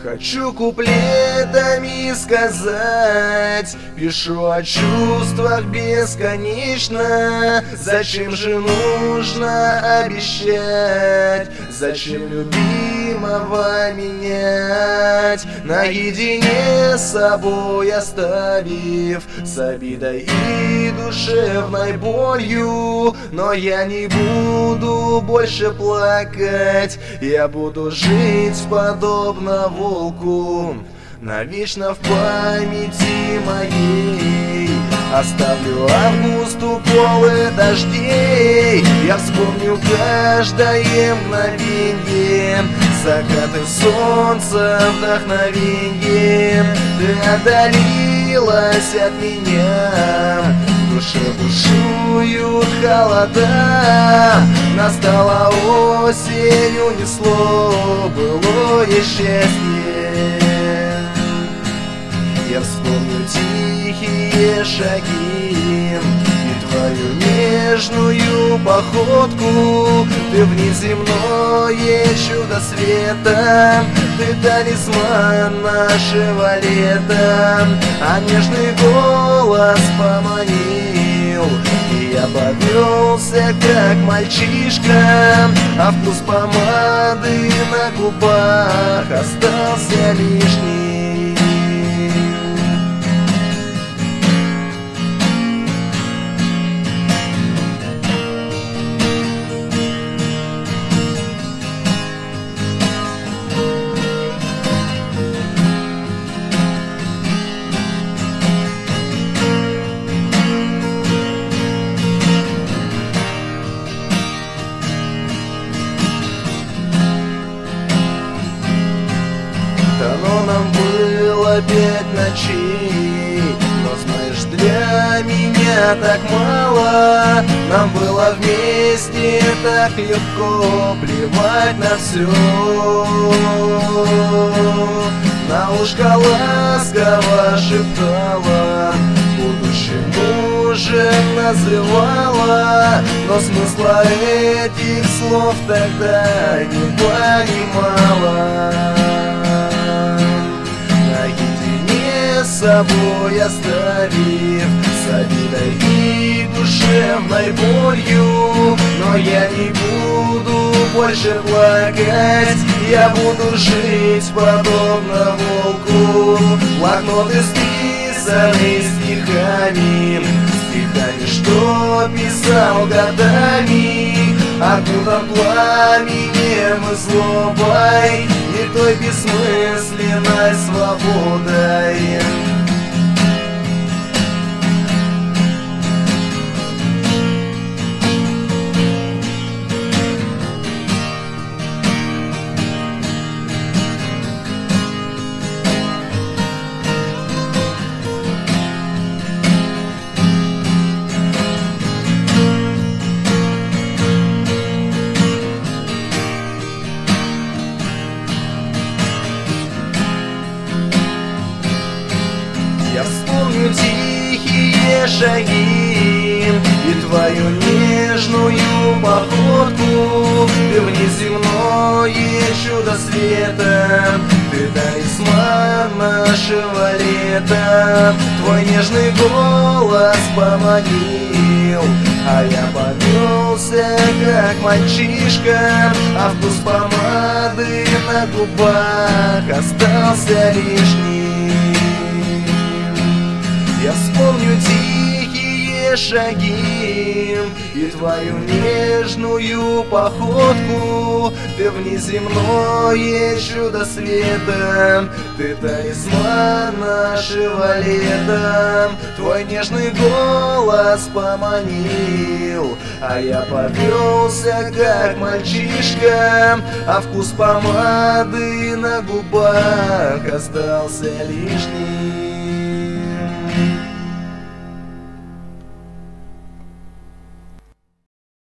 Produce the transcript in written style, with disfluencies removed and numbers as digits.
Хочу куплетами сказать, пишу о чувствах бесконечно. Зачем же нужно обещать? Зачем любимого менять? Наедине с собой оставив, с обидой и душевной болью. Но я не буду больше плакать, я буду жить подобно волку. Навечно в памяти моей оставлю август уколы дождей. Я вспомню каждое мгновенье, закаты солнца вдохновеньем. Ты отдалилась от меня, в душе бушуют холода. Настала осень, унесло былое счастье. Я вспомню тихие шаги и твою нежную походку. Ты внеземное чудо света, ты талисман нашего лета. А нежный голос поманил, и я повелся как мальчишка. А вкус помады на губах остался лишний. Дано нам было 5 ночей, но знаешь, для меня так мало. Нам было вместе так легко, плевать на все. На ушко ласково шептала, будущим мужем называла. Но смысла этих слов тогда не понимала. С собой оставив, с обидой и душевной болью. Но я не буду больше плакать, я буду жить подобно волку. Блокноты списаны стихами, стихами, что писал годами. Окутан пламенем и злобой и той бессмысленной свободой. Я вспомню тихие шаги и твою нежную походку. Ты внеземное чудо света, ты талисман нашего лета. Твой нежный голос поманил, а я повелся как мальчишка. А вкус помады на губах остался лишний. Я вспомню тихие шаги и твою нежную походку. Ты внеземное чудо света, ты талисман нашего лета. Твой нежный голос поманил, а я повелся как мальчишка. А вкус помады на губах остался лишний.